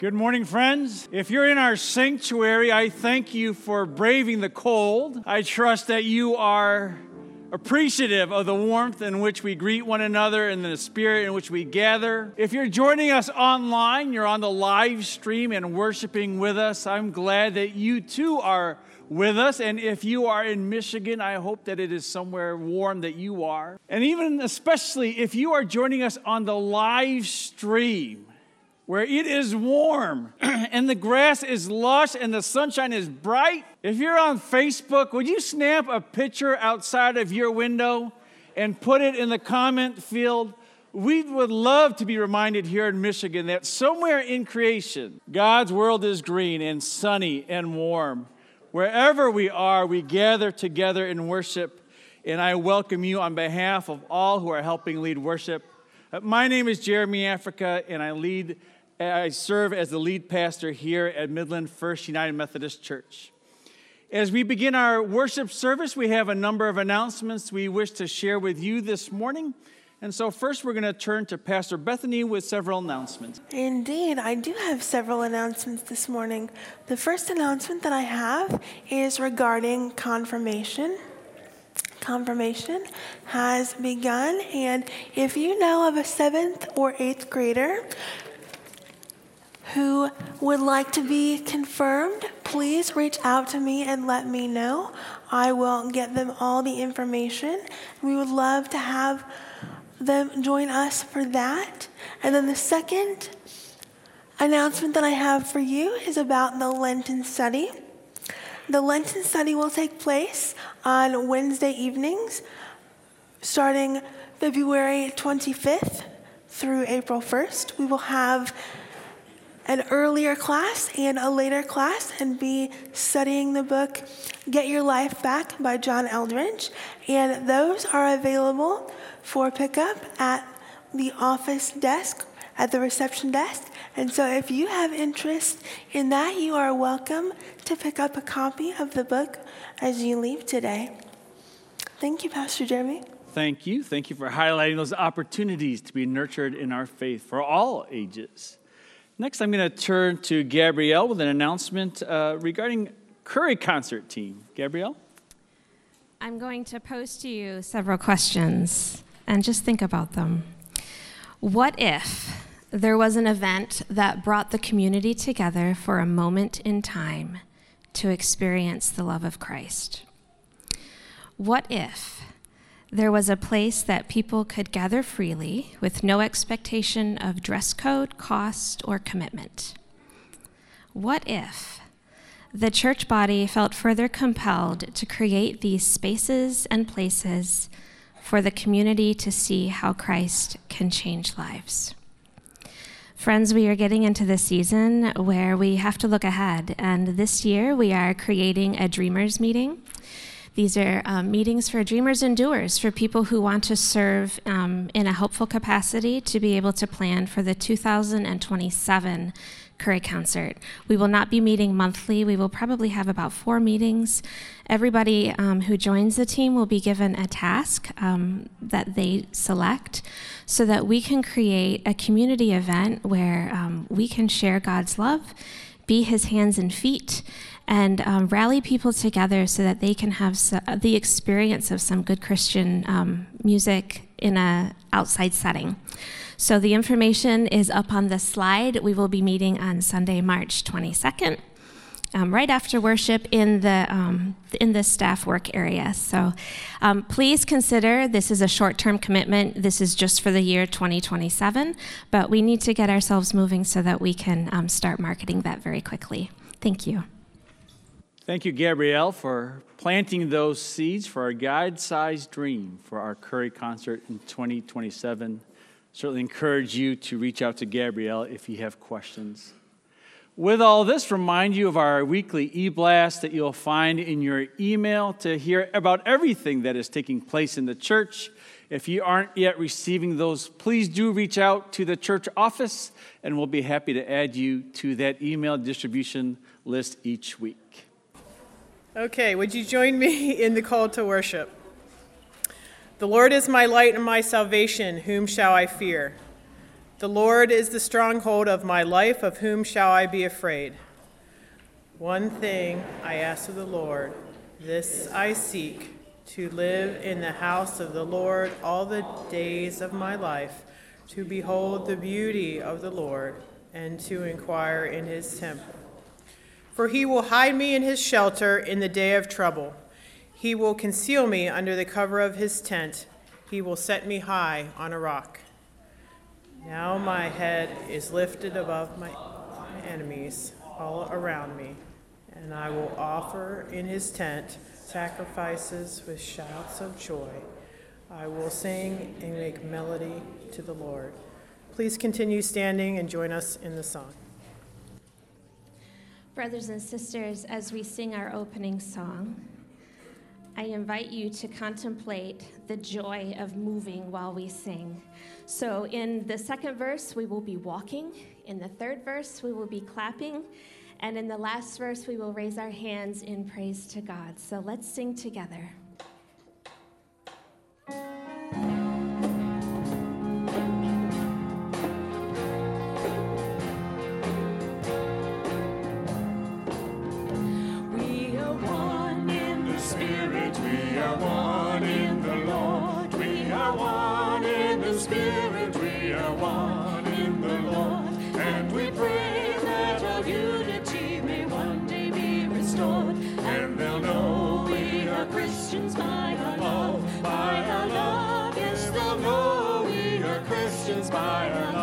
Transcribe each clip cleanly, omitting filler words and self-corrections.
Good morning, friends. If you're in our sanctuary, I thank you for braving the cold. I trust that you are appreciative of the warmth in which we greet one another and the spirit in which we gather. If you're joining us online, you're on the live stream and worshiping with us, I'm glad that you too are with us. And if you are in Michigan, I hope that it is somewhere warm that you are. And even especially if you are joining us on the live stream, where it is warm and the grass is lush and the sunshine is bright. If you're on Facebook, would you snap a picture outside of your window and put it in the comment field? We would love to be reminded here in Michigan that somewhere in creation, God's world is green and sunny and warm. Wherever we are, we gather together in worship, and I welcome you on behalf of all who are helping lead worship. My name is Jeremy Africa, and I serve as the lead pastor here at Midland First United Methodist Church. As we begin our worship service, we have a number of announcements we wish to share with you this morning. And so first we're going to turn to Pastor Bethany with several announcements. Indeed, I do have several announcements this morning. The first announcement that I have is regarding confirmation. Confirmation has begun, and if you know of a 7th or 8th grader who would like to be confirmed, please reach out to me and let me know. I will get them all the information. We would love to have them join us for that. And then the second announcement that I have for you is about the Lenten study. The Lenten study will take place on Wednesday evenings, starting February 25th through April 1st. We will have an earlier class and a later class and be studying the book Get Your Life Back by John Eldredge. And those are available for pickup at the office desk, at the reception desk. And so if you have interest in that, you are welcome to pick up a copy of the book as you leave today. Thank you, Pastor Jeremy. Thank you. Thank you for highlighting those opportunities to be nurtured in our faith for all ages. Next, I'm going to turn to Gabrielle with an announcement regarding Curry Concert Team. Gabrielle? I'm going to pose to you several questions, and just think about them. What if there was an event that brought the community together for a moment in time to experience the love of Christ? What if there was a place that people could gather freely with no expectation of dress code, cost, or commitment? What if the church body felt further compelled to create these spaces and places for the community to see how Christ can change lives? Friends, we are getting into the season where we have to look ahead, and this year we are creating a Dreamers meeting. These are meetings for dreamers and doers, for people who want to serve in a helpful capacity to be able to plan for the 2027 Curry Concert. We will not be meeting monthly. We will probably have about 4 meetings. Everybody who joins the team will be given a task that they select so that we can create a community event where we can share God's love, be his hands and feet, and rally people together so that they can have the experience of some good Christian music in an outside setting. So the information is up on the slide. We will be meeting on Sunday, March 22nd, right after worship in the staff work area. So please consider this is a short-term commitment. This is just for the year 2027, but we need to get ourselves moving so that we can start marketing that very quickly. Thank you. Thank you, Gabrielle, for planting those seeds for our God-sized dream for our Curry Concert in 2027. Certainly encourage you to reach out to Gabrielle if you have questions. With all this, remind you of our weekly e-blast that you'll find in your email to hear about everything that is taking place in the church. If you aren't yet receiving those, please do reach out to the church office, and we'll be happy to add you to that email distribution list each week. Okay, would you join me in the call to worship? The Lord is my light and my salvation, whom shall I fear? The Lord is the stronghold of my life, of whom shall I be afraid? One thing I ask of the Lord, this I seek, to live in the house of the Lord all the days of my life, to behold the beauty of the Lord, and to inquire in his temple. For he will hide me in his shelter in the day of trouble. He will conceal me under the cover of his tent. He will set me high on a rock. Now my head is lifted above my enemies all around me, and I will offer in his tent sacrifices with shouts of joy. I will sing and make melody to the Lord. Please continue standing and join us in the song. Brothers and sisters, as we sing our opening song, I invite you to contemplate the joy of moving while we sing. So in the second verse, we will be walking. In the third verse, we will be clapping. And in the last verse, we will raise our hands in praise to God. So let's sing together. Christians by our love, by our love. Yes, they'll know we are Christians by our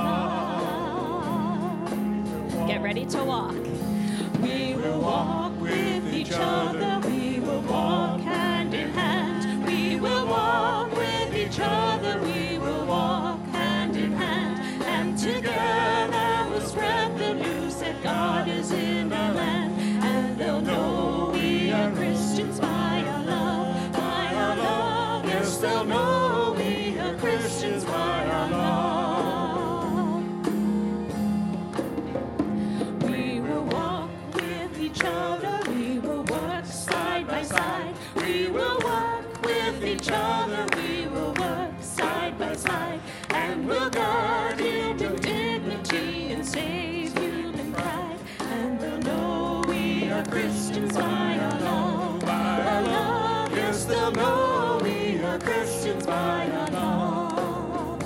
love. Get ready to walk. We will walk with each other. We will walk hand in hand. We will walk with each other. We will walk hand in hand. And together we'll spread the news that God is in our land. And they'll know we are Christians by our love. Yes, they'll know we are Christians by our love. We will walk with each other. We will work side by side. We will work with each other. We will work side by side. And we'll guard human dignity and save human pride. And they'll know we are Christians by our love. By our love. Yes, they'll know we are Christians by our love.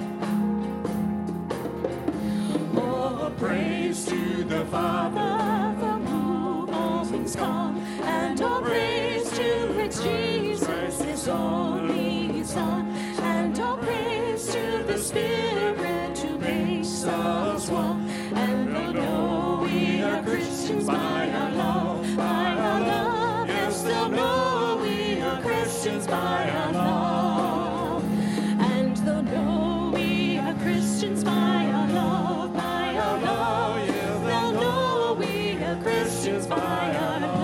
Oh, praise to the Father from whom all things come, and all praise to Christ Jesus, his only Son, and all praise to the Spirit who makes us one. And they'll know we are Christians by our love, by our love. Yes, they'll know we are Christians by our love. And they'll know we are Christians by our love, by our love. Yeah, they'll know we are Christians by our love.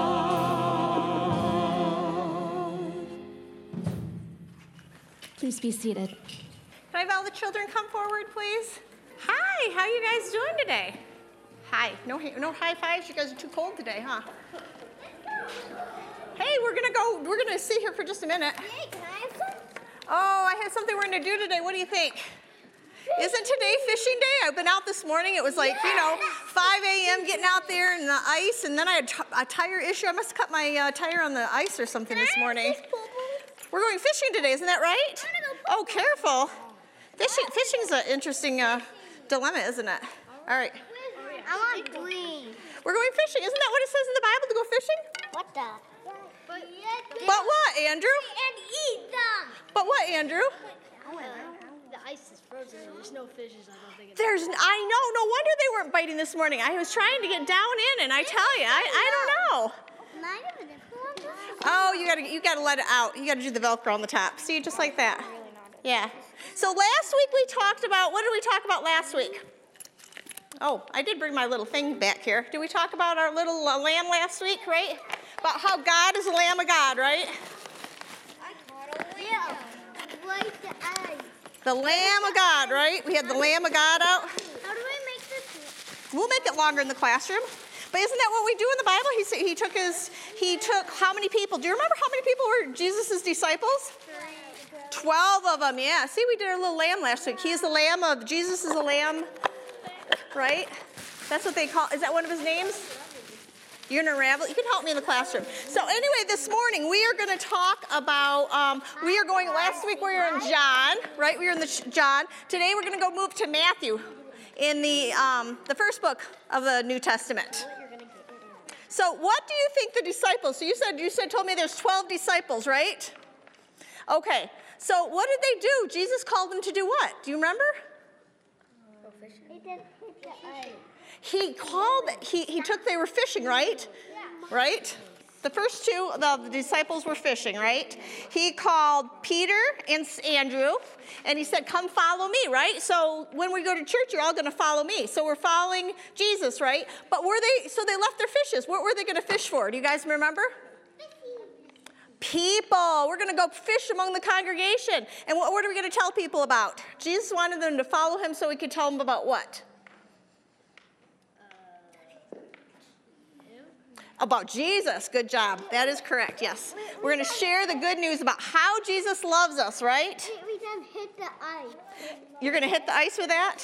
Please be seated. Can I have all the children come forward, please? Hi, how are you guys doing today? Hi. No high fives? You guys are too cold today, huh? Hey, we're gonna sit here for just a minute. Hey, can I have some? Oh, I have something we're gonna do today. What do you think? Isn't today fishing day? I've been out this morning. It was like, 5 a.m. getting out there in the ice, and then I had a tire issue. I must have cut my tire on the ice or something this morning. We're going fishing today, isn't that right? Oh, careful. Fishing's an interesting dilemma, isn't it? All right. I want green. We're going fishing. Isn't that what it says in the Bible, to go fishing? What the? But what, Andrew? And eat them. But what, Andrew? The ice is frozen. There's no fishes. I don't think. I know. No wonder they weren't biting this morning. I was trying to get down in, and I tell you, I don't know. Oh, you gotta let it out. You gotta do the Velcro on the top. See, just like that. Yeah. So last week we talked about, what did we talk about last week? Oh, I did bring my little thing back here. Did we talk about our little lamb last week, right? About how God is the Lamb of God, right? Yeah. Like the egg. The Lamb of God, right? We had the Lamb of God out. How do I make this? We'll make it longer in the classroom. But isn't that what we do in the Bible? He took how many people? Do you remember how many people were Jesus' disciples? 3. 12 of them, yeah. See, we did our little lamb last week. He is the lamb of, Jesus is the lamb, right? That's what they call, is that one of his names? You're going to unravel. You can help me in the classroom. So anyway, this morning we are going to talk about, last week we were in John, right? We were in the John. Today we're going to go move to Matthew in the first book of the New Testament. So what do you think the disciples, so you told me there's 12 disciples, right? Okay, so what did they do? Jesus called them to do what? Do you remember? They were fishing, right? Right? The first two, the disciples were fishing, right? He called Peter and Andrew, and he said, come follow me, right? So when we go to church, you're all going to follow me. So we're following Jesus, right? But so they left their fishes. What were they going to fish for? Do you guys remember? People. We're going to go fish among the congregation. And what are we going to tell people about? Jesus wanted them to follow him so he could tell them about what? About Jesus. Good job. That is correct, yes. We're going to share the good news about how Jesus loves us, right? We can hit the ice. You're going to hit the ice with that?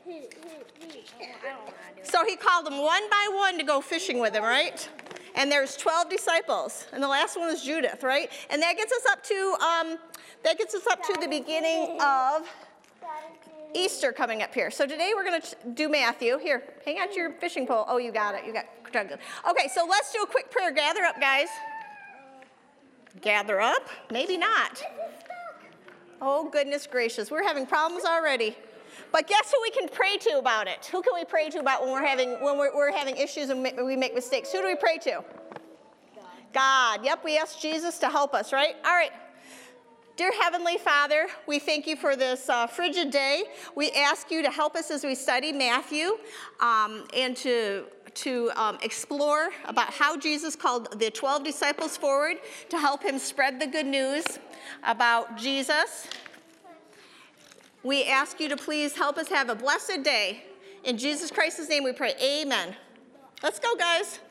So he called them one by one to go fishing with him, right? And there's 12 disciples. And the last one was Judith, right? And that gets us up to the beginning of Easter coming up here. So today we're going to do Matthew. Here, hang on to your fishing pole. Oh, you got it. Okay, so let's do a quick prayer. Gather up, guys. Gather up? Maybe not. Oh, goodness gracious. We're having problems already. But guess who we can pray to about it? Who can we pray to about when we're having issues and we make mistakes? Who do we pray to? God. Yep, we ask Jesus to help us, right? All right. Dear Heavenly Father, we thank you for this frigid day. We ask you to help us as we study Matthew and to explore about how Jesus called the 12 disciples forward to help him spread the good news about Jesus. We ask you to please help us have a blessed day. In Jesus Christ's name we pray, amen. Let's go, guys.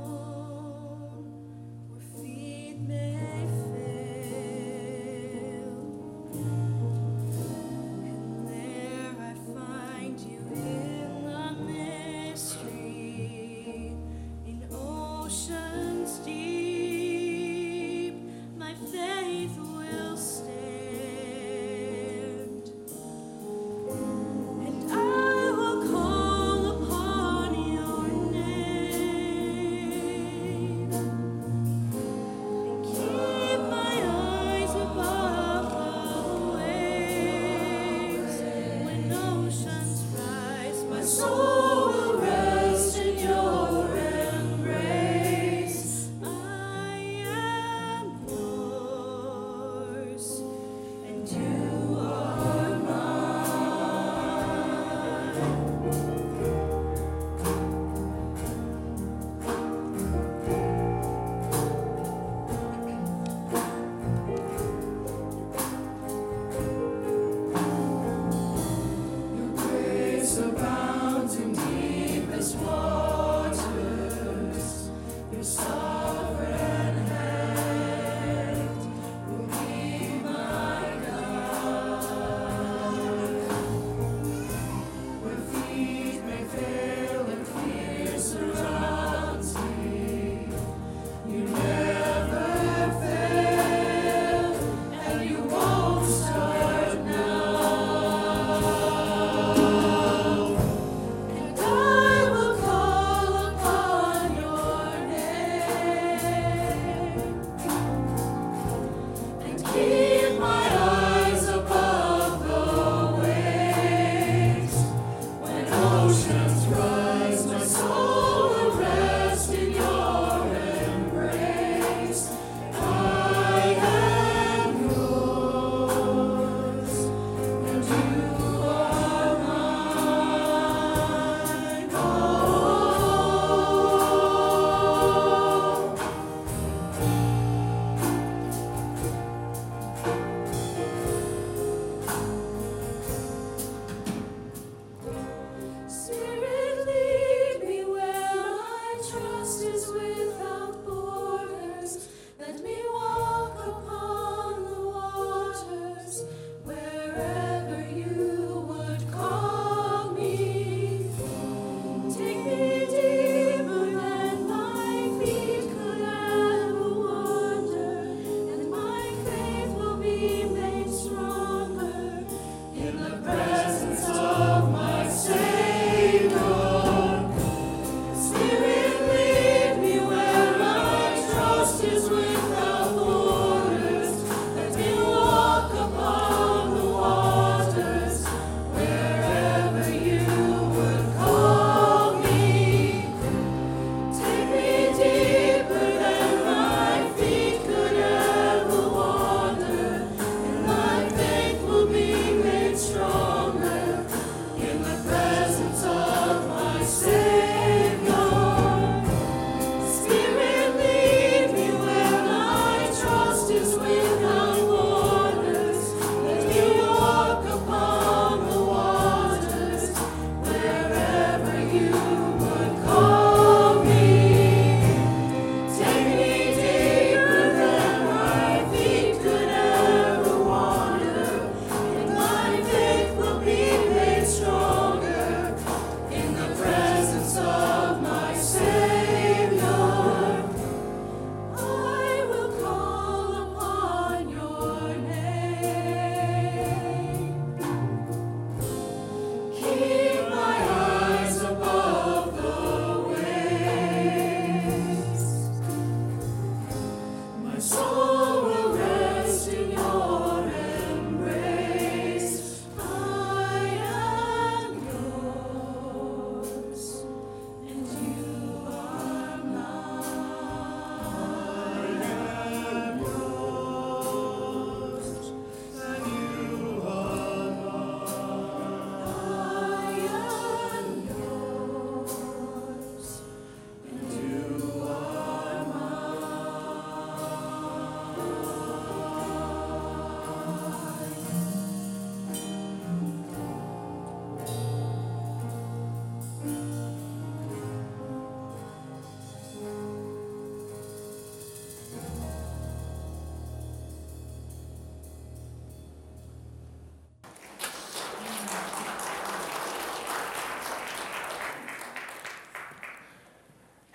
May fail.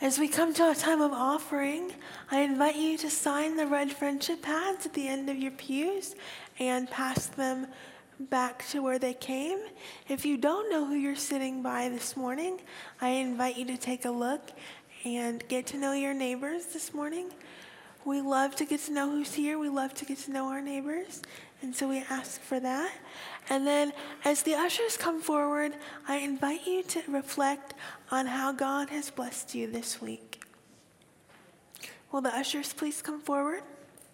As we come to a time of offering, I invite you to sign the red friendship pads at the end of your pews and pass them back to where they came. If you don't know who you're sitting by this morning, I invite you to take a look and get to know your neighbors this morning. We love to get to know who's here. We love to get to know our neighbors. And so we ask for that. And then as the ushers come forward, I invite you to reflect on how God has blessed you this week. Will the ushers please come forward?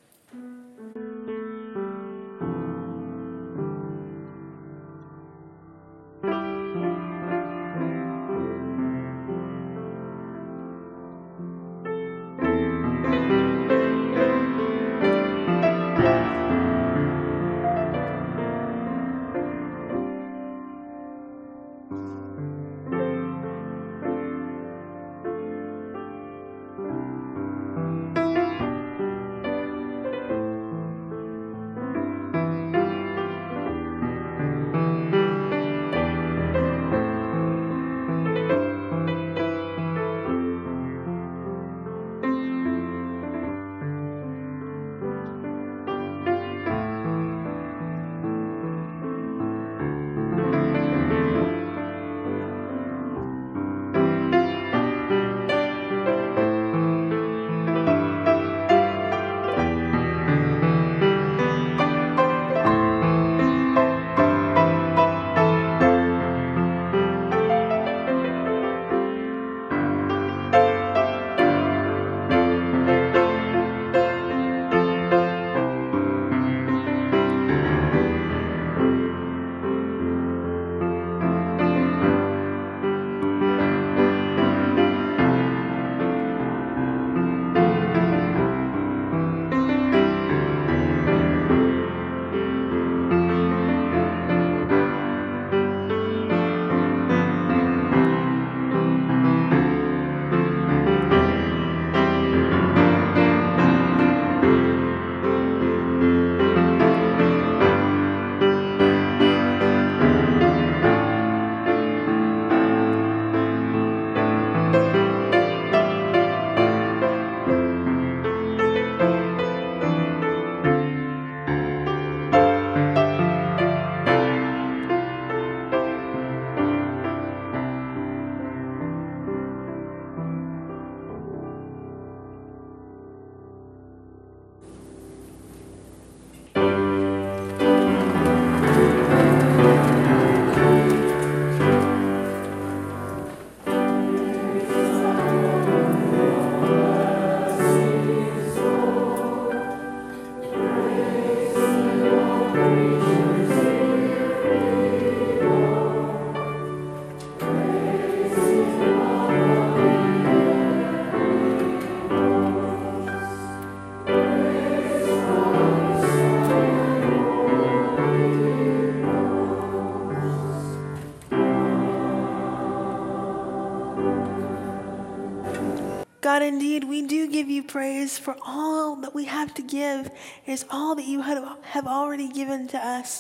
God, indeed, we do give you praise for all that we have to give is all that you have already given to us.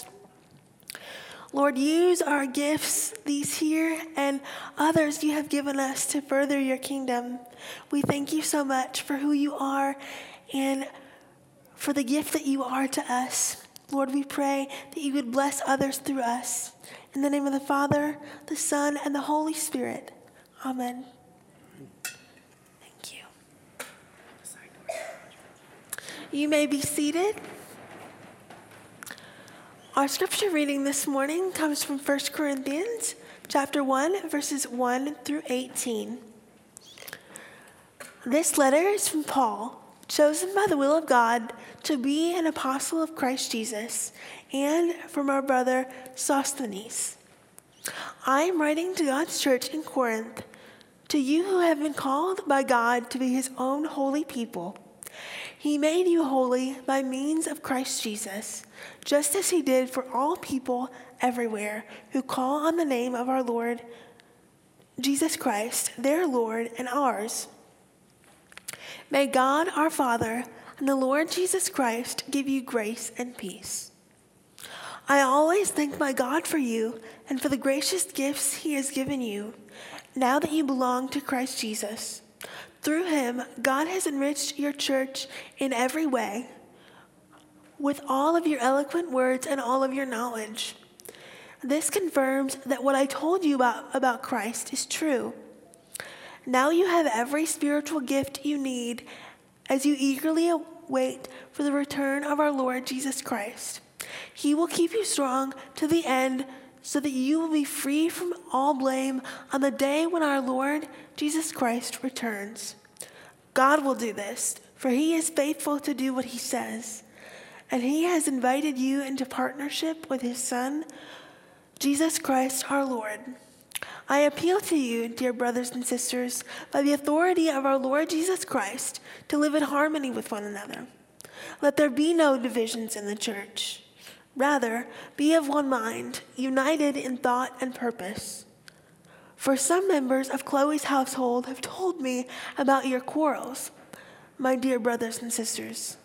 Lord, use our gifts, these here and others you have given us to further your kingdom. We thank you so much for who you are and for the gift that you are to us. Lord, we pray that you would bless others through us. In the name of the Father, the Son, and the Holy Spirit. Amen. Thank you. You may be seated. Our scripture reading this morning comes from 1 Corinthians chapter 1, verses 1 through 18. This letter is from Paul, chosen by the will of God to be an apostle of Christ Jesus, and from our brother Sosthenes. I am writing to God's church in Corinth, to you who have been called by God to be his own holy people. He made you holy by means of Christ Jesus, just as he did for all people everywhere who call on the name of our Lord Jesus Christ, their Lord and ours. May God, our Father, and the Lord Jesus Christ give you grace and peace. I always thank my God for you and for the gracious gifts he has given you, now that you belong to Christ Jesus. Through him, God has enriched your church in every way with all of your eloquent words and all of your knowledge. This confirms that what I told you about Christ is true. Now you have every spiritual gift you need as you eagerly await for the return of our Lord Jesus Christ. He will keep you strong to the end so that you will be free from all blame on the day when our Lord Jesus Christ returns. God will do this, for he is faithful to do what he says. And he has invited you into partnership with his Son, Jesus Christ our Lord. I appeal to you, dear brothers and sisters, by the authority of our Lord Jesus Christ, to live in harmony with one another. Let there be no divisions in the church. Rather, be of one mind, united in thought and purpose. For some members of Chloe's household have told me about your quarrels, my dear brothers and sisters.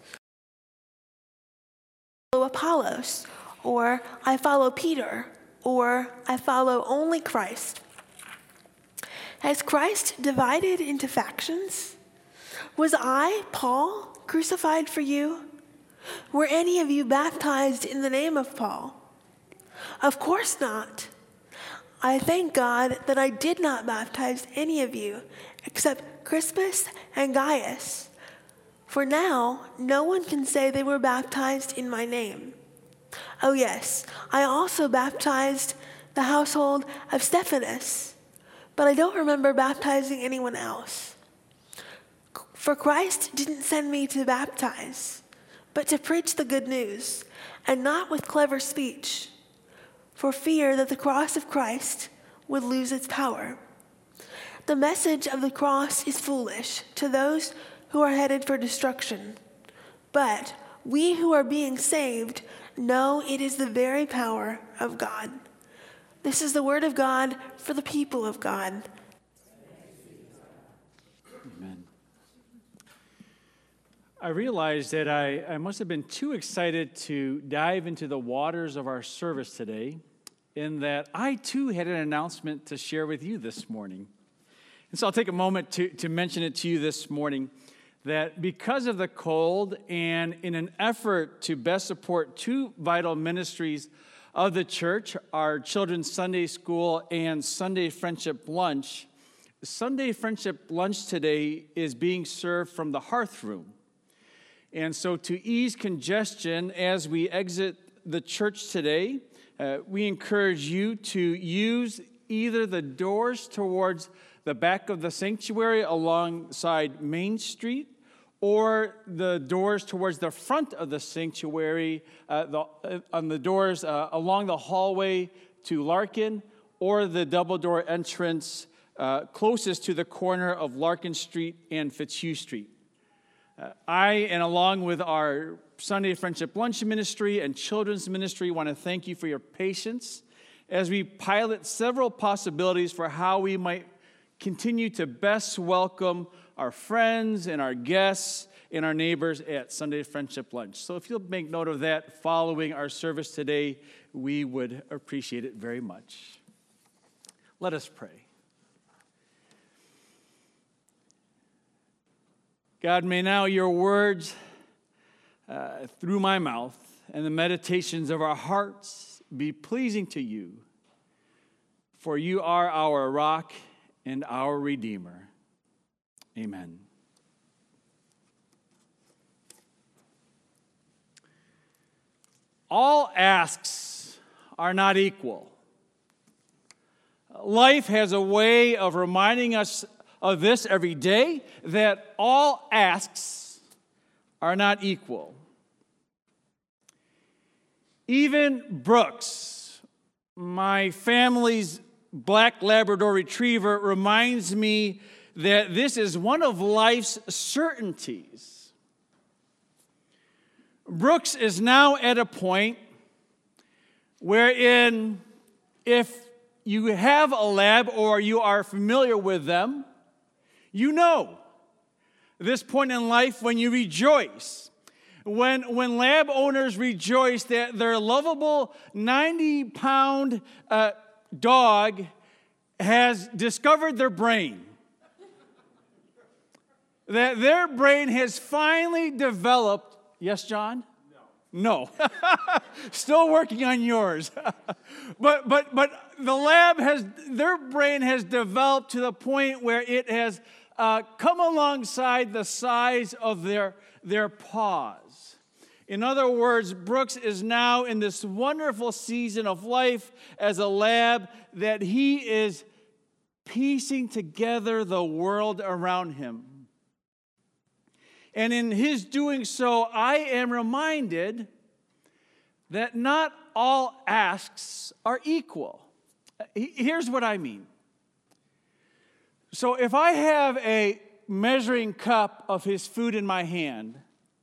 I follow Apollos, or I follow Peter, or I follow only Christ. Has Christ divided into factions? Was I, Paul, crucified for you? Were any of you baptized in the name of Paul? Of course not. I thank God that I did not baptize any of you except Crispus and Gaius. For now, no one can say they were baptized in my name. Oh yes, I also baptized the household of Stephanas, but I don't remember baptizing anyone else. For Christ didn't send me to baptize, but to preach the good news, and not with clever speech, for fear that the cross of Christ would lose its power. The message of the cross is foolish to those who are headed for destruction, but we who are being saved know it is the very power of God. This is the word of God for the people of God. Amen. I realized that I must have been too excited to dive into the waters of our service today, in that I too had an announcement to share with you this morning. And so I'll take a moment to mention it to you this morning, that because of the cold and in an effort to best support two vital ministries of the church, our children's Sunday school and Sunday Friendship Lunch, Sunday Friendship Lunch today is being served from the hearth room. And so to ease congestion as we exit the church today, we encourage you to use either the doors towards the back of the sanctuary alongside Main Street, or the doors towards the front of the sanctuary, on the doors along the hallway to Larkin, or the double door entrance closest to the corner of Larkin Street and Fitzhugh Street. And along with our Sunday Friendship Lunch Ministry and Children's Ministry, want to thank you for your patience as we pilot several possibilities for how we might continue to best welcome our friends and our guests and our neighbors at Sunday Friendship Lunch. So if you'll make note of that following our service today, we would appreciate it very much. Let us pray. God, may now your words through my mouth and the meditations of our hearts be pleasing to you, for you are our rock and our Redeemer. Amen. All asks are not equal. Life has a way of reminding us of this every day, that all asks are not equal. Even Brooks, my family's black Labrador retriever, reminds me that this is one of life's certainties. Brooks is now at a point wherein, if you have a lab or you are familiar with them, you know this point in life when you rejoice. When lab owners rejoice that their lovable 90-pound dog has discovered their brain. that their brain has finally developed. Yes, John? No. Still working on yours. but the lab their brain has developed to the point where it has come alongside the size of their paws. In other words, Brooks is now in this wonderful season of life as a lab that he is piecing together the world around him. And in his doing so, I am reminded that not all asks are equal. Here's what I mean. So if I have a measuring cup of his food in my hand,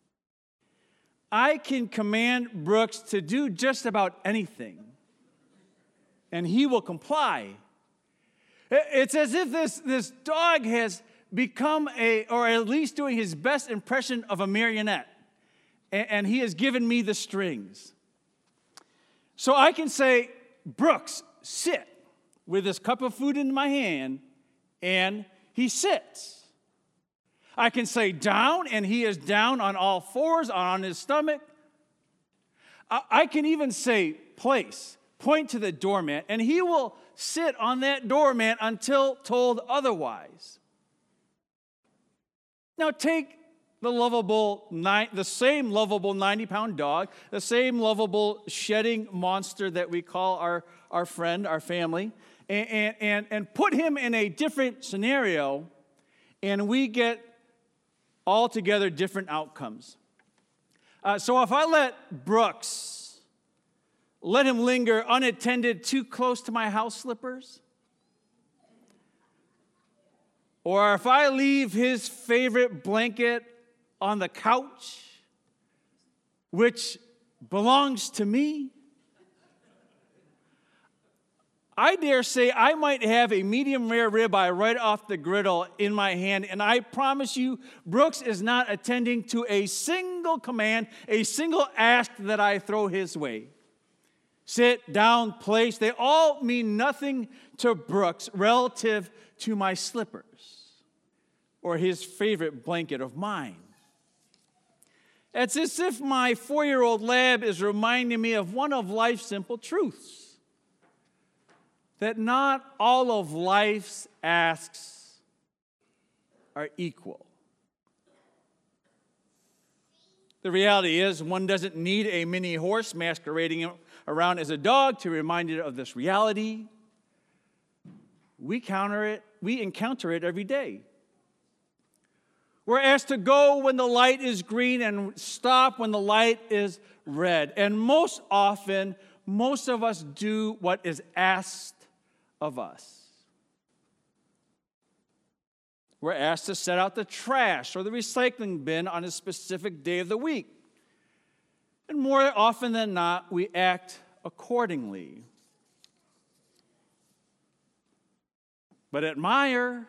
I can command Brooks to do just about anything, and he will comply. It's as if this dog has become or at least doing his best impression of a marionette, and he has given me the strings. So I can say, Brooks, sit, with this cup of food in my hand, and he sits. I can say down, and he is down on all fours, on his stomach. I can even say place, point to the doormat, and he will sit on that doormat until told otherwise. Now take the same lovable 90-pound dog, the same lovable shedding monster that we call our friend, our family, and put him in a different scenario, and we get altogether different outcomes. So if I let Brooks, let him linger unattended too close to my house slippers, or if I leave his favorite blanket on the couch, which belongs to me, I dare say I might have a medium rare ribeye right off the griddle in my hand, and I promise you, Brooks is not attending to a single command, a single ask that I throw his way. Sit, down, place, they all mean nothing to Brooks relative to my slippers or his favorite blanket of mine. It's as if my 4-year-old lab is reminding me of one of life's simple truths, that not all of life's asks are equal. The reality is, one doesn't need a mini horse masquerading around as a dog to remind you of this reality. We encounter it every day. We're asked to go when the light is green and stop when the light is red. And most often, most of us do what is asked of us. We're asked to set out the trash or the recycling bin on a specific day of the week. And more often than not, we act accordingly. But at Meijer,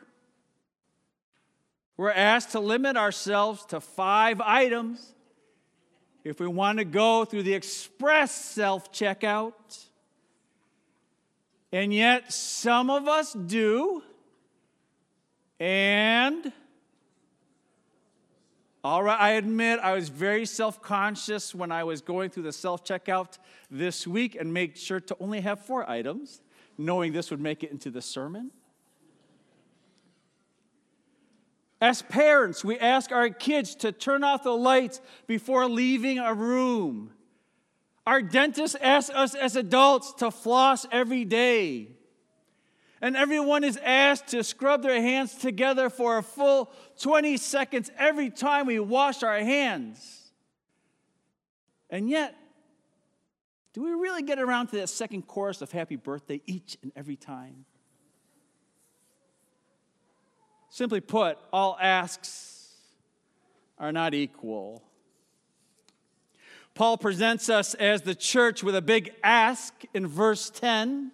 we're asked to limit ourselves to 5 items if we want to go through the express self-checkout. And yet, some of us do. And, all right, I admit I was very self-conscious when I was going through the self-checkout this week and made sure to only have 4 items, knowing this would make it into the sermon. As parents, we ask our kids to turn off the lights before leaving a room. Our dentist asks us as adults to floss every day. And everyone is asked to scrub their hands together for a full 20 seconds every time we wash our hands. And yet, do we really get around to that second chorus of happy birthday each and every time? Simply put, all asks are not equal. Paul presents us as the church with a big ask in verse 10.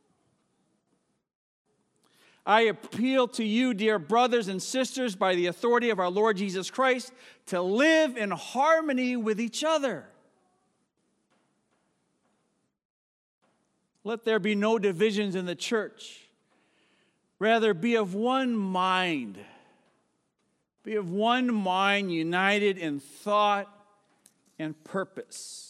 I appeal to you, dear brothers and sisters, by the authority of our Lord Jesus Christ, to live in harmony with each other. Let there be no divisions in the church. Rather, be of one mind Be of one mind, united in thought and purpose.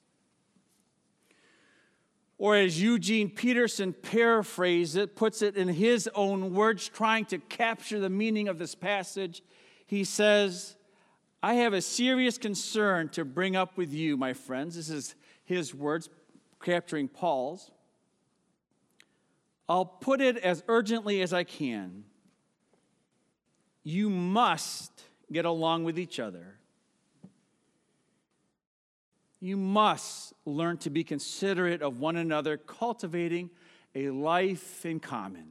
Or as Eugene Peterson puts it in his own words, trying to capture the meaning of this passage, he says, I have a serious concern to bring up with you, my friends. This is his words, capturing Paul's. I'll put it as urgently as I can. You must get along with each other. You must learn to be considerate of one another, cultivating a life in common.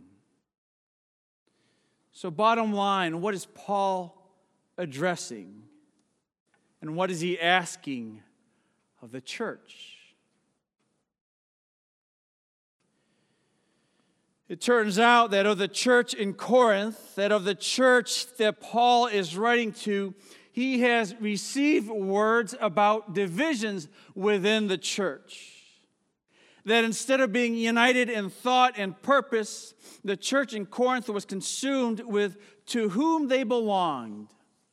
So bottom line, what is Paul addressing? And what is he asking of the church? It turns out that of the church in Corinth, that of the church that Paul is writing to, he has received words about divisions within the church. That instead of being united in thought and purpose, the church in Corinth was consumed with to whom they belonged.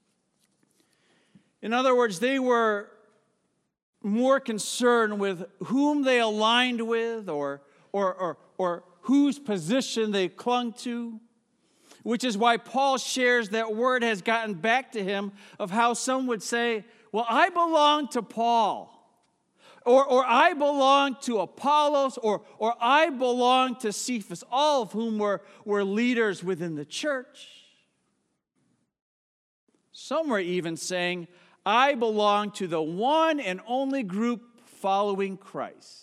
In other words, they were more concerned with whom they aligned with or whose position they clung to, which is why Paul shares that word has gotten back to him of how some would say, well, I belong to Paul, or I belong to Apollos, or I belong to Cephas, all of whom were leaders within the church. Some were even saying, I belong to the one and only group following Christ.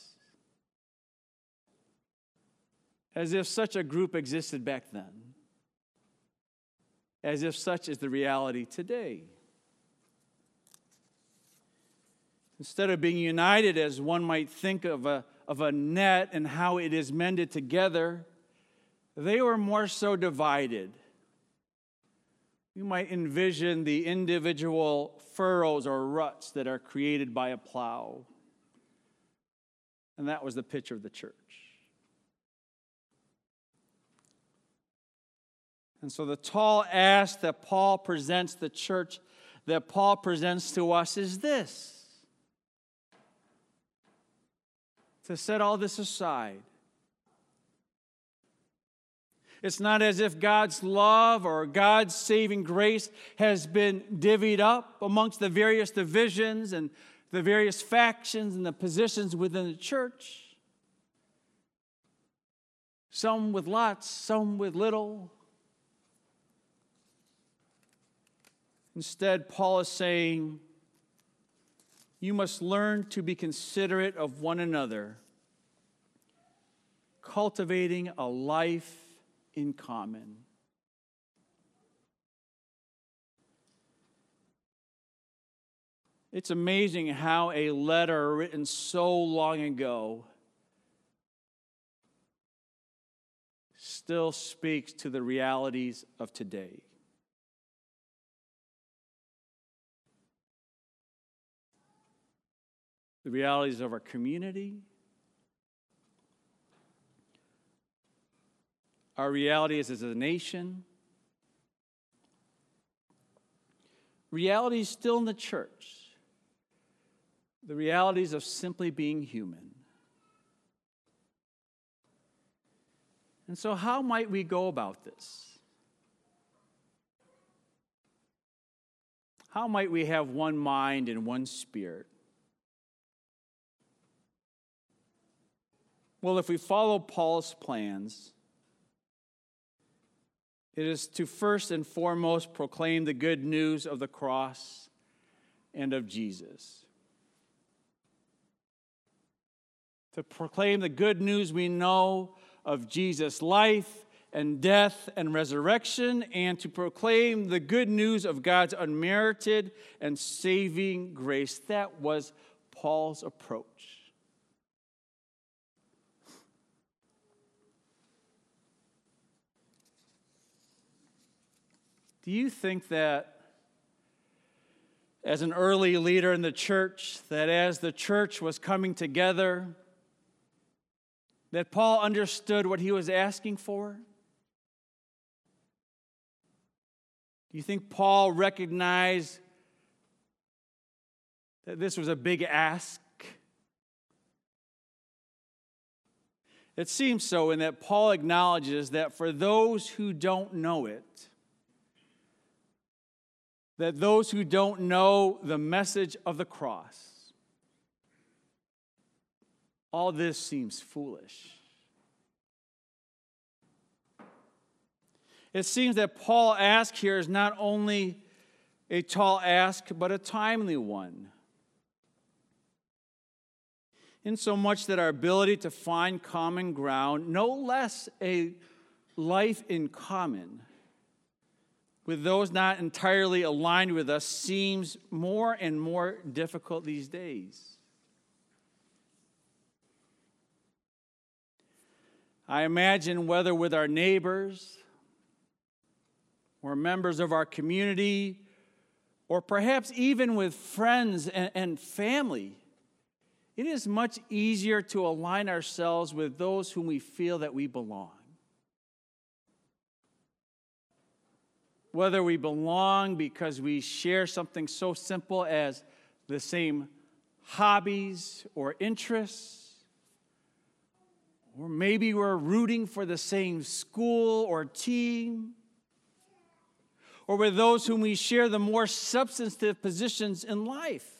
As if such a group existed back then. As if such is the reality today. Instead of being united as one might think of a net and how it is mended together, they were more so divided. You might envision the individual furrows or ruts that are created by a plow. And that was the picture of the church. And so the tall ask that Paul presents the church, that Paul presents to us is this: to set all this aside. It's not as if God's love or God's saving grace has been divvied up amongst the various divisions and the various factions and the positions within the church. Some with lots, some with little. Instead, Paul is saying, you must learn to be considerate of one another, cultivating a life in common. It's amazing how a letter written so long ago still speaks to the realities of today. The realities of our community, our realities as a nation, realities still in the church, the realities of simply being human. And so how might we go about this? How might we have one mind and one spirit? Well, if we follow Paul's plans, it is to first and foremost proclaim the good news of the cross and of Jesus. To proclaim the good news we know of Jesus' life and death and resurrection, and to proclaim the good news of God's unmerited and saving grace. That was Paul's approach. Do you think that as an early leader in the church, that as the church was coming together, that Paul understood what he was asking for? Do you think Paul recognized that this was a big ask? It seems so, in that Paul acknowledges that for those who don't know it, that those who don't know the message of the cross, all this seems foolish. It seems that Paul's ask here is not only a tall ask, but a timely one. Insomuch that our ability to find common ground, no less a life in common with those not entirely aligned with us, seems more and more difficult these days. I imagine whether with our neighbors or members of our community, or perhaps even with friends and family, it is much easier to align ourselves with those whom we feel that we belong. Whether we belong because we share something so simple as the same hobbies or interests, or maybe we're rooting for the same school or team, or with those whom we share the more substantive positions in life.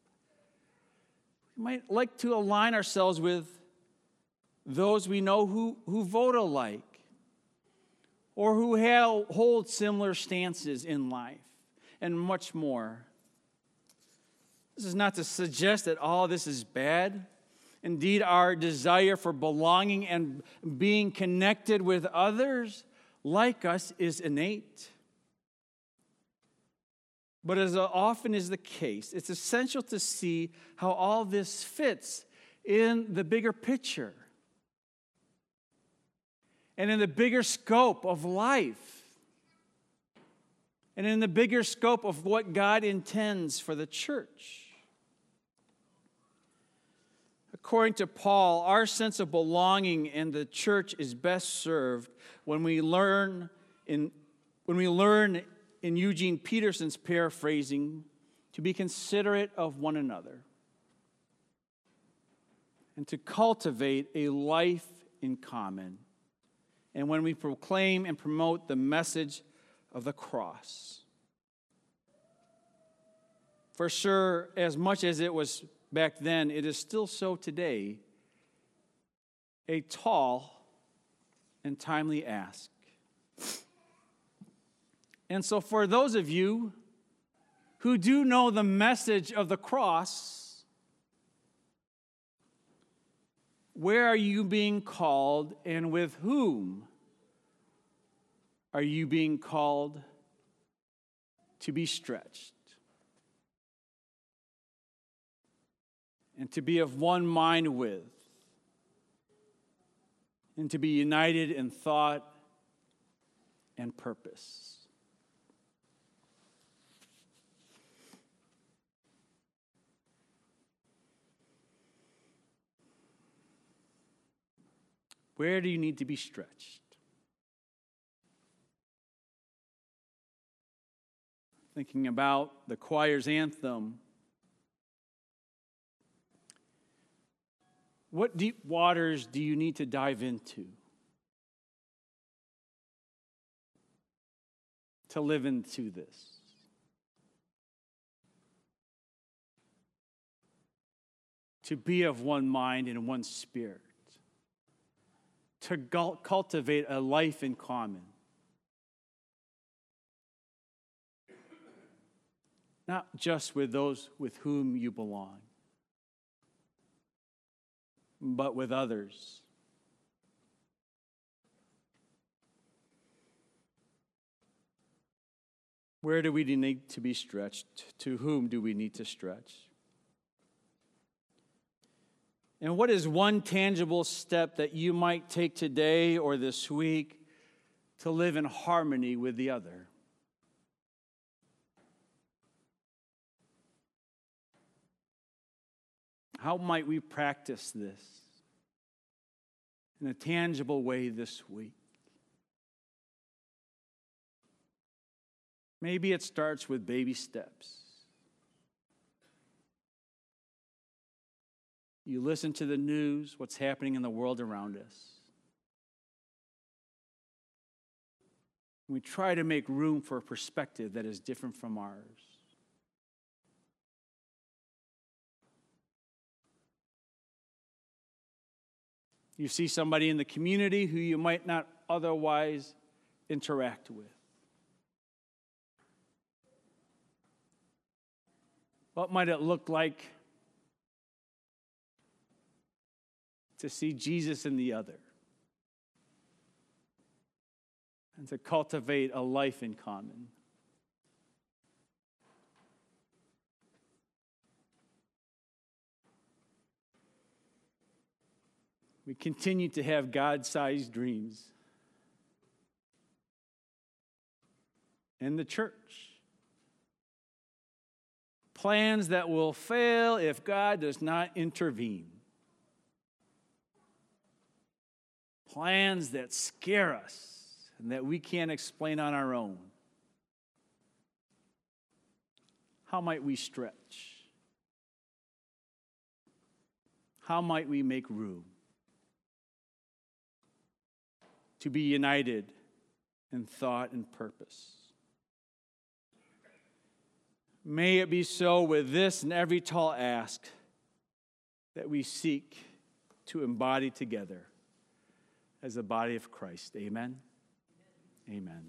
We might like to align ourselves with those we know who vote alike, or who hold similar stances in life, and much more. This is not to suggest that all this is bad. Indeed, our desire for belonging and being connected with others like us is innate. But as often is the case, it's essential to see how all this fits in the bigger picture and in the bigger scope of life and in the bigger scope of what God intends for the church. According to Paul, our sense of belonging in the church is best served when we learn in Eugene Peterson's paraphrasing, to be considerate of one another and to cultivate a life in common. And when we proclaim and promote the message of the cross. For sure, as much as it was back then, it is still so today, a tall and timely ask. And so for those of you who do know the message of the cross, where are you being called, and with whom are you being called to be stretched and to be of one mind with, and to be united in thought and purpose? Where do you need to be stretched? Thinking about the choir's anthem. What deep waters do you need to dive into to live into this? To be of one mind and one spirit. To cultivate a life in common. Not just with those with whom you belong, but with others. Where do we need to be stretched? To whom do we need to stretch? And what is one tangible step that you might take today or this week to live in harmony with the other? How might we practice this in a tangible way this week? Maybe it starts with baby steps. You listen to the news, what's happening in the world around us. We try to make room for a perspective that is different from ours. You see somebody in the community who you might not otherwise interact with. What might it look like to see Jesus in the other and to cultivate a life in common? We continue to have God-sized dreams in the church. Plans that will fail if God does not intervene. Plans that scare us and that we can't explain on our own. How might we stretch? How might we make room to be united in thought and purpose? May it be so with this and every tall ask that we seek to embody together as the body of Christ. Amen? Amen.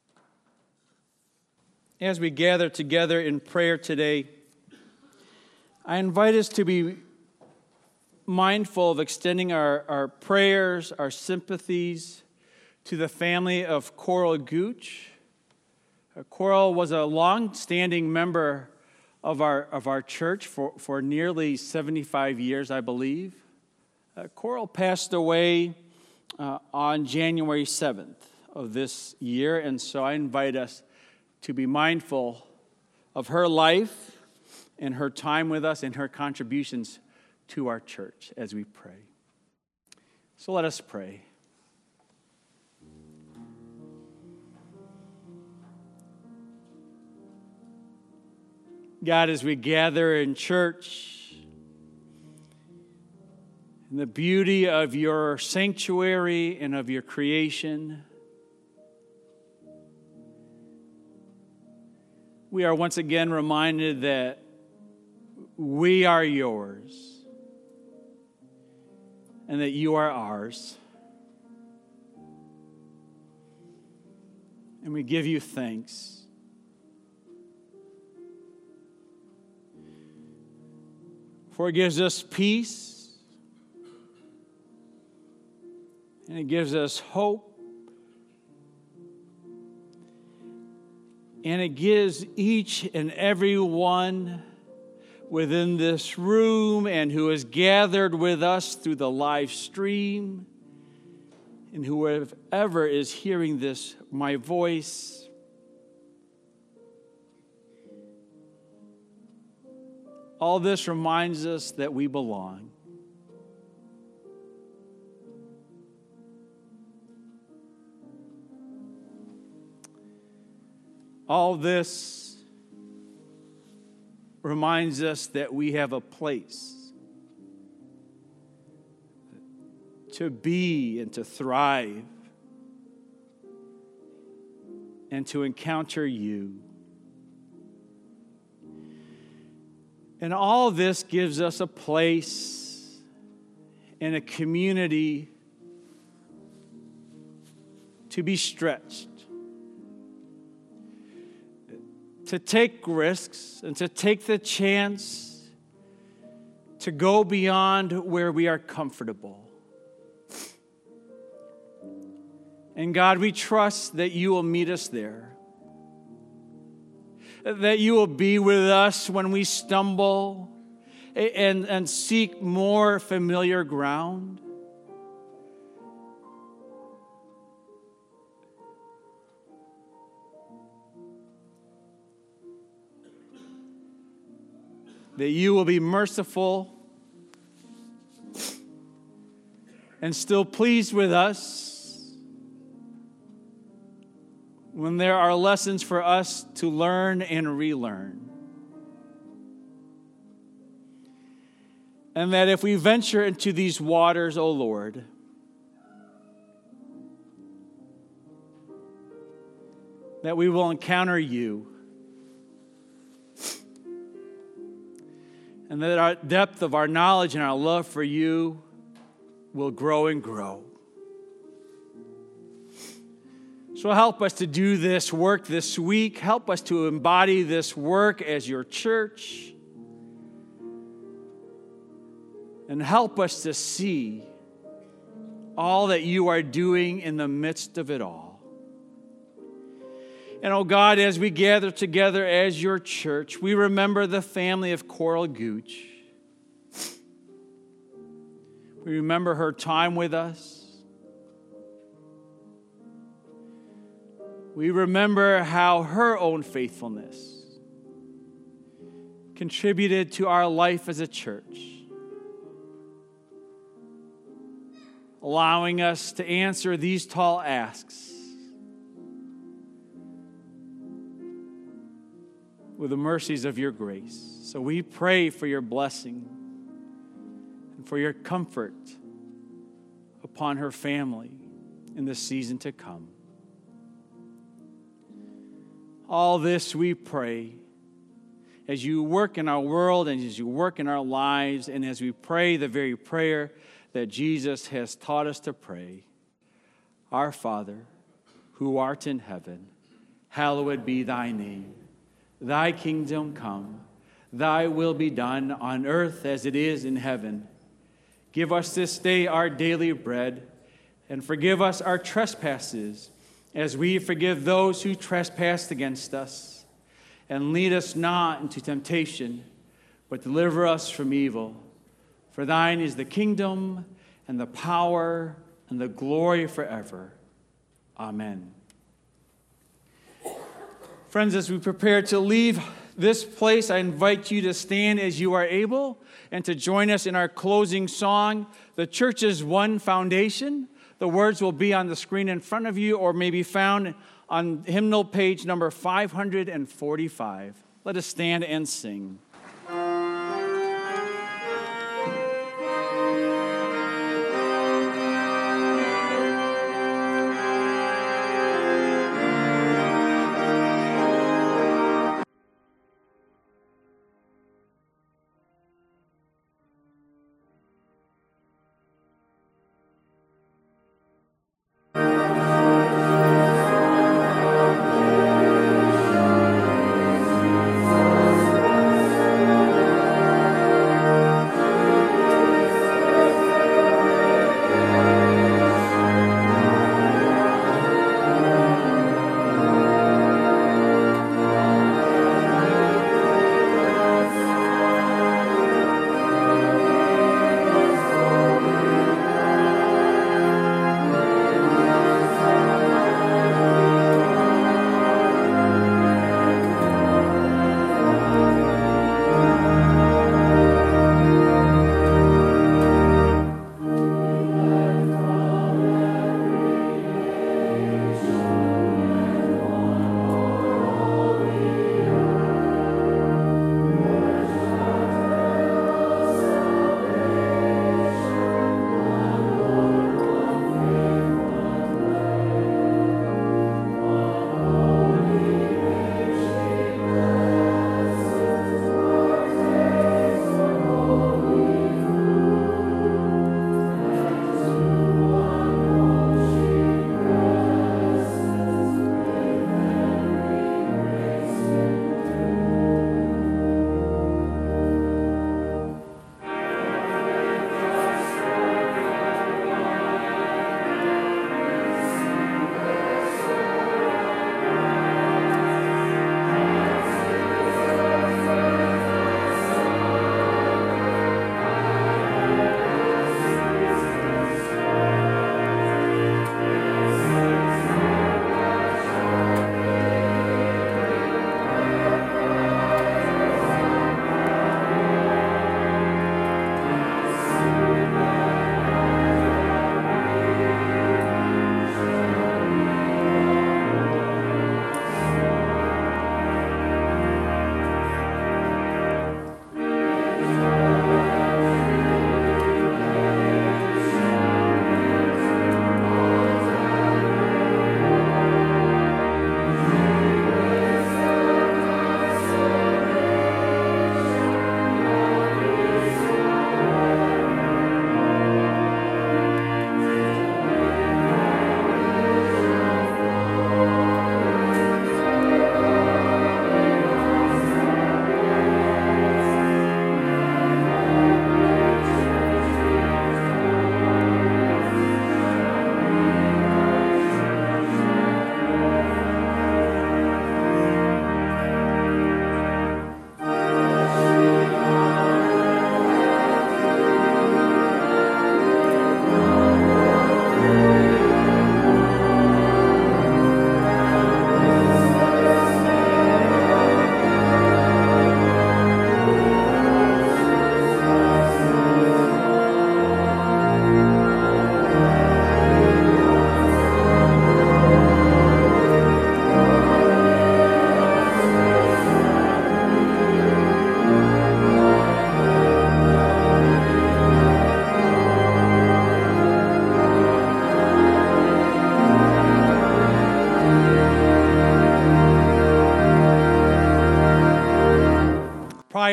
As we gather together in prayer today, I invite us to be mindful of extending our prayers, our sympathies to the family of Coral Gooch. Coral was a long-standing member of our church for nearly 75 years, I believe. Coral passed away on January 7th of this year, and so I invite us to be mindful of her life and her time with us and her contributions to our church as we pray. So let us pray. God, as we gather in church, in the beauty of your sanctuary and of your creation, we are once again reminded that we are yours and that you are ours. And we give you thanks. For it gives us peace, and it gives us hope, and it gives each and every one within this room and who is gathered with us through the live stream, and whoever is hearing this, my voice, all this reminds us that we belong. All this reminds us that we have a place to be and to thrive and to encounter you. And all this gives us a place and a community to be stretched, to take risks, and to take the chance to go beyond where we are comfortable. And God, we trust that you will meet us there. That you will be with us when we stumble and seek more familiar ground. That you will be merciful and still pleased with us when there are lessons for us to learn and relearn. And that if we venture into these waters, O Lord, that we will encounter you. And that our depth of our knowledge and our love for you will grow and grow. So help us to do this work this week. Help us to embody this work as your church. And help us to see all that you are doing in the midst of it all. And oh God, as we gather together as your church, we remember the family of Coral Gooch. We remember her time with us. We remember how her own faithfulness contributed to our life as a church, allowing us to answer these tall asks with the mercies of your grace. So we pray for your blessing and for your comfort upon her family in the season to come. All this we pray as you work in our world and as you work in our lives, and as we pray the very prayer that Jesus has taught us to pray. Our Father, who art in heaven, hallowed be thy name. Thy kingdom come, thy will be done on earth as it is in heaven. Give us this day our daily bread, and forgive us our trespasses, as we forgive those who trespass against us. And lead us not into temptation, but deliver us from evil. For thine is the kingdom, and the power, and the glory forever. Amen. Friends, as we prepare to leave this place, I invite you to stand as you are able and to join us in our closing song, The Church's One Foundation. The words will be on the screen in front of you or may be found on hymnal page number 545. Let us stand and sing.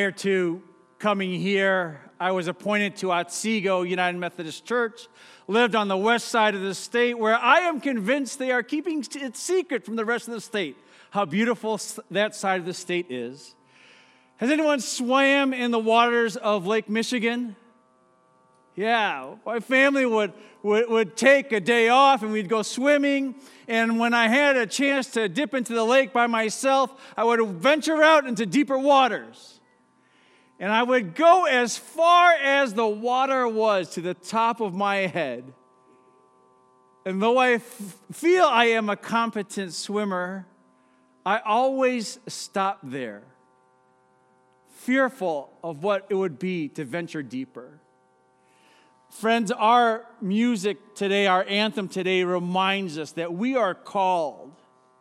Prior to coming here, I was appointed to Otsego United Methodist Church, lived on the west side of the state, where I am convinced they are keeping it secret from the rest of the state, how beautiful that side of the state is. Has anyone swam in the waters of Lake Michigan? Yeah, my family would take a day off and we'd go swimming. And when I had a chance to dip into the lake by myself, I would venture out into deeper waters. And I would go as far as the water was to the top of my head. And though I feel I am a competent swimmer, I always stop there, fearful of what it would be to venture deeper. Friends, our music today, our anthem today reminds us that we are called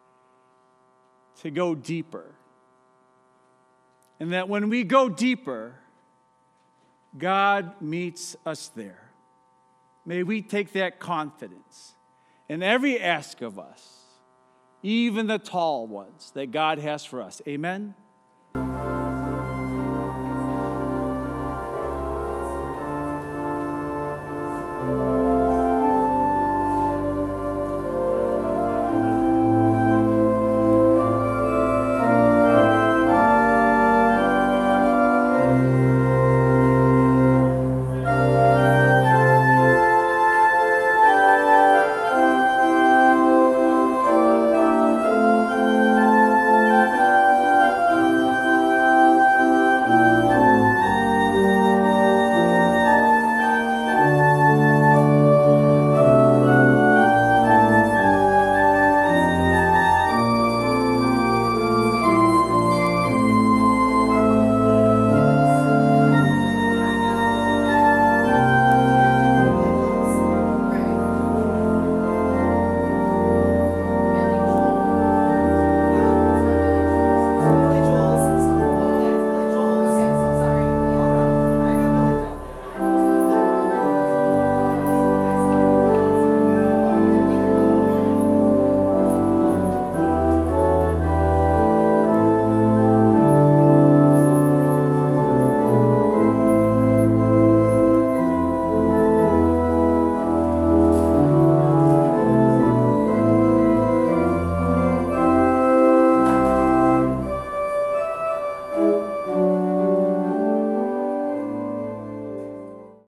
to go deeper. And that when we go deeper, God meets us there. May we take that confidence in every ask of us, even the tall ones that God has for us. Amen?